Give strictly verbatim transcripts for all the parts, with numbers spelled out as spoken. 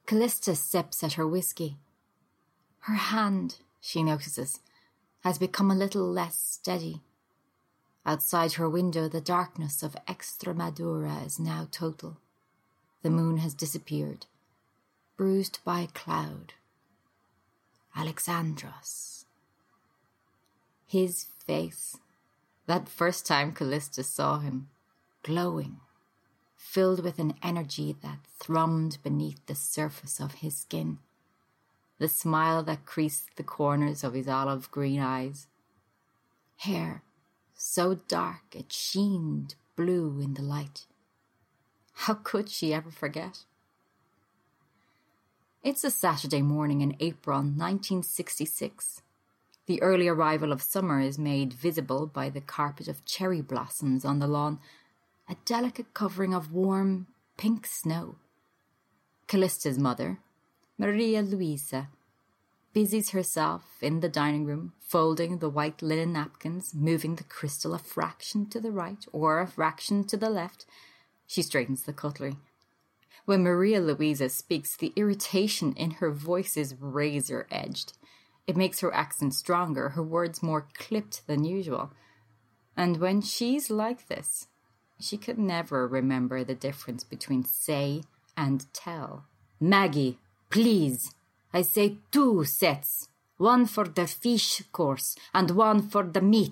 Callista sips at her whiskey. Her hand, she notices, has become a little less steady. Outside her window, the darkness of Extremadura is now total. The moon has disappeared, bruised by a cloud. Alexandros. His face, that first time Callista saw him, glowing, filled with an energy that thrummed beneath the surface of his skin, the smile that creased the corners of his olive green eyes. Hair so dark it sheened blue in the light. How could she ever forget? It's a Saturday morning in April nineteen sixty-six. The early arrival of summer is made visible by the carpet of cherry blossoms on the lawn, a delicate covering of warm pink snow. Callista's mother, Maria Luisa, busies herself in the dining room, folding the white linen napkins, moving the crystal a fraction to the right or a fraction to the left. She straightens the cutlery. When Maria Luisa speaks, the irritation in her voice is razor-edged. It makes her accent stronger, her words more clipped than usual. And when she's like this, she could never remember the difference between say and tell. Maggie, please. I say two sets. One for the fish course and one for the meat.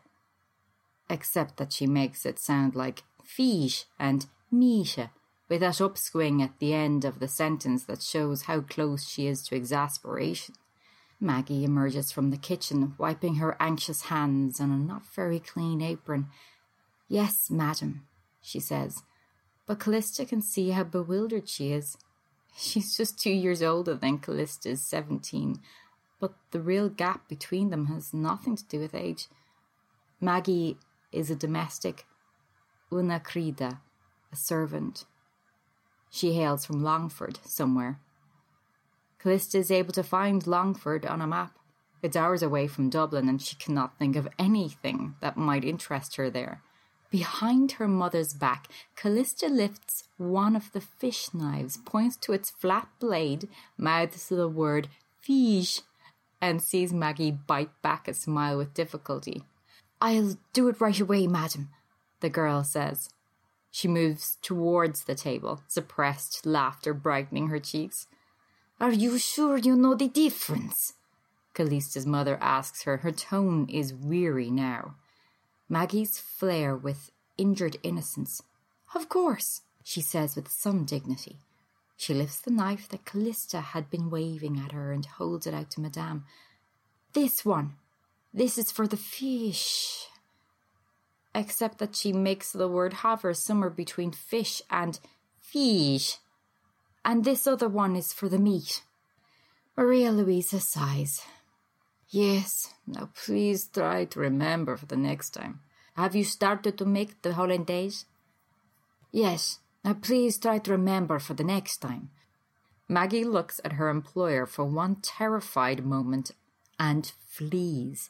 Except that she makes it sound like fish and Misha, with that upswing at the end of the sentence that shows how close she is to exasperation. Maggie emerges from the kitchen, wiping her anxious hands on a not very clean apron. Yes, madam, she says, but Callista can see how bewildered she is. She's just two years older than Callista is seventeen, but the real gap between them has nothing to do with age. Maggie is a domestic, una crida, a servant. She hails from Longford, somewhere. Callista is able to find Longford on a map. It's hours away from Dublin, and she cannot think of anything that might interest her there. Behind her mother's back, Callista lifts one of the fish knives, points to its flat blade, mouths the word fish, and sees Maggie bite back a smile with difficulty. I'll do it right away, madam, the girl says. She moves towards the table, suppressed laughter brightening her cheeks. Are you sure you know the difference? Callista's mother asks her. Her tone is weary now. Maggie's flare with injured innocence. Of course, she says with some dignity. She lifts the knife that Callista had been waving at her and holds it out to Madame. This one. This is for the fish. Except that she makes the word hover somewhere between fish and fish. And this other one is for the meat. Maria Luisa sighs. Yes, now please try to remember for the next time. Have you started to make the hollandaise? Yes, now please try to remember for the next time. Maggie looks at her employer for one terrified moment and flees.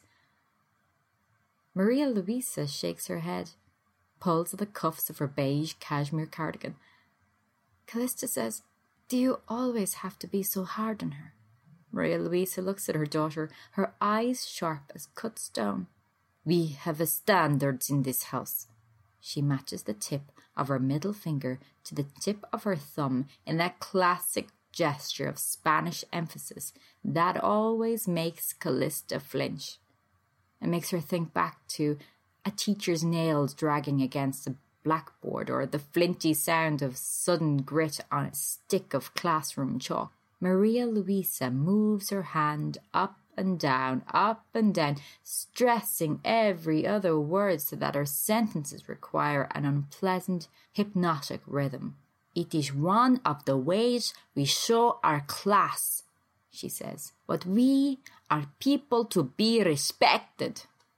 Maria Luisa shakes her head, pulls at the cuffs of her beige cashmere cardigan. Callista says, do you always have to be so hard on her? Maria Luisa looks at her daughter, her eyes sharp as cut stone. We have a standards in this house. She matches the tip of her middle finger to the tip of her thumb in that classic gesture of Spanish emphasis that always makes Callista flinch. It makes her think back to a teacher's nails dragging against a blackboard or the flinty sound of sudden grit on a stick of classroom chalk. Maria Luisa moves her hand up and down, up and down, stressing every other word so that her sentences require an unpleasant, hypnotic rhythm. It is one of the ways we show our class, she says, but we are people to be respected.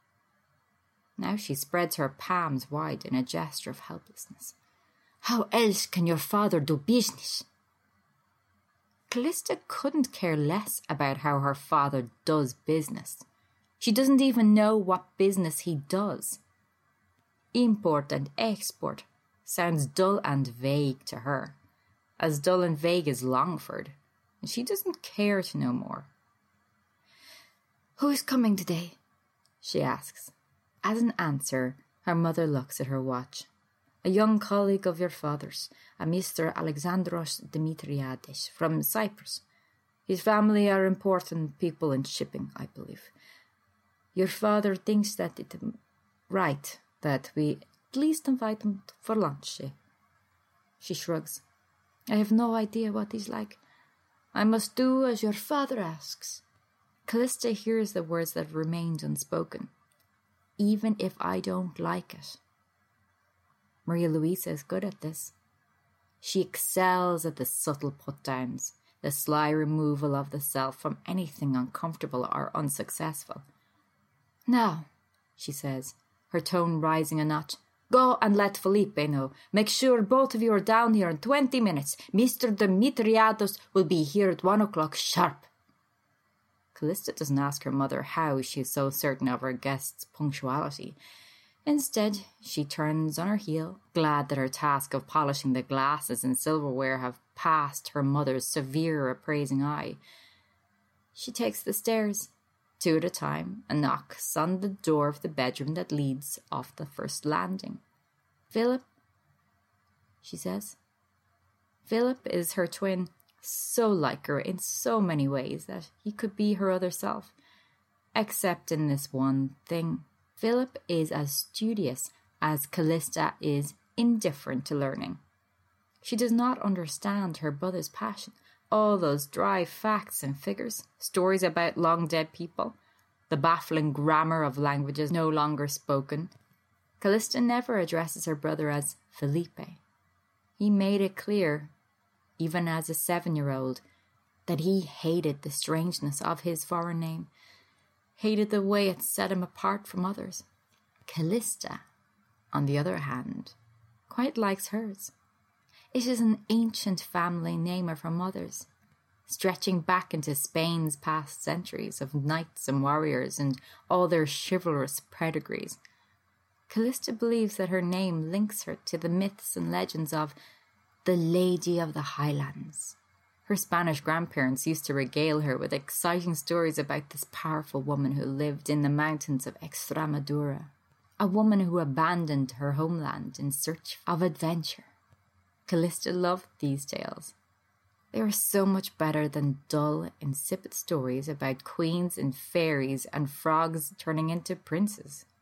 Now she spreads her palms wide in a gesture of helplessness. How else can your father do business? Callista couldn't care less about how her father does business. She doesn't even know what business he does. Import and export sounds dull and vague to her. as dull and vague as Longford, and she doesn't care to know more. "Who's coming today?" she asks. As an answer, her mother looks at her watch. "A young colleague of your father's, a Mister Alexandros Dimitriadis from Cyprus. His family are important people in shipping, I believe. Your father thinks that it's right that we at least invite him for lunch." She shrugs. "I have no idea what he's like. I must do as your father asks." Callista hears the words that remained unspoken. "Even if I don't like it." Maria Luisa is good at this. She excels at the subtle put-downs, the sly removal of the self from anything uncomfortable or unsuccessful. "Now," she says, her tone rising a notch, "go and let Felipe know. Make sure both of you are down here in twenty minutes. Mister Dimitriados will be here at one o'clock sharp." Callista doesn't ask her mother how she is so certain of her guest's punctuality. Instead, she turns on her heel, glad that her task of polishing the glasses and silverware have passed her mother's severe appraising eye. She takes the stairs, two at a time, and knocks on the door of the bedroom that leads off the first landing. "Philip," she says. Philip is her twin, so like her in so many ways that he could be her other self. Except in this one thing. Philip is as studious as Callista is indifferent to learning. She does not understand her brother's passion, all those dry facts and figures, stories about long-dead people, the baffling grammar of languages no longer spoken. Callista never addresses her brother as Felipe. He made it clear, even as a seven-year-old, that he hated the strangeness of his foreign name, hated the way it set him apart from others. Callista, on the other hand, quite likes hers. It is an ancient family name of her mother's, stretching back into Spain's past centuries of knights and warriors and all their chivalrous pedigrees. Callista believes that her name links her to the myths and legends of the Lady of the Highlands. Her Spanish grandparents used to regale her with exciting stories about this powerful woman who lived in the mountains of Extremadura, a woman who abandoned her homeland in search of adventure. Callista loved these tales. They were so much better than dull, insipid stories about queens and fairies and frogs turning into princes.